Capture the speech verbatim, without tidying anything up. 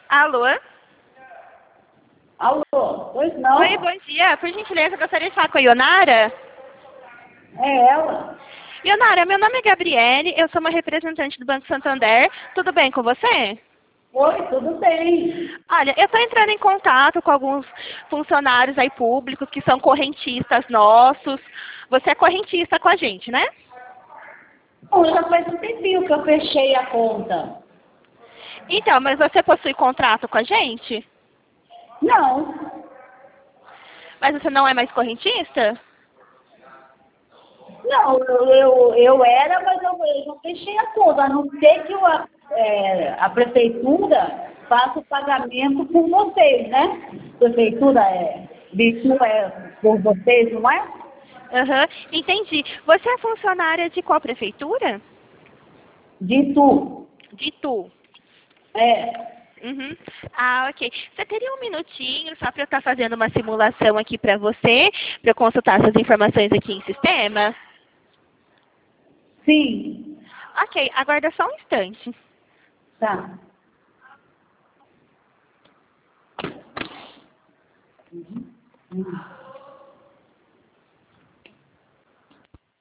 Alô? Alô, pois não? Oi, bom dia. Por gentileza, eu gostaria de falar com a Ionara. É ela? Ionara, meu nome é Gabriele, eu sou uma representante do Banco Santander. Tudo bem com você? Oi, tudo bem. Olha, eu estou entrando em contato com alguns funcionários aí públicos que são correntistas nossos. Você é correntista com a gente, né? Bom, já faz um tempinho que eu fechei a conta. Então, mas você possui contrato com a gente? Não, Mas você não é mais correntista? não, eu, eu, eu era, mas eu, eu já fechei a conta, a não ser que o, a, é, a prefeitura faça o pagamento por vocês, né? Prefeitura é, Bitu é por vocês, não é? Aham, entendi. Você é funcionária de qual prefeitura? De tu. De Tu. É, Uhum. Ah, ok. Você teria um minutinho só para eu estar fazendo uma simulação aqui para você, para eu consultar essas informações aqui em sistema? sim, Ok, aguarda só um instante. tá. Uhum.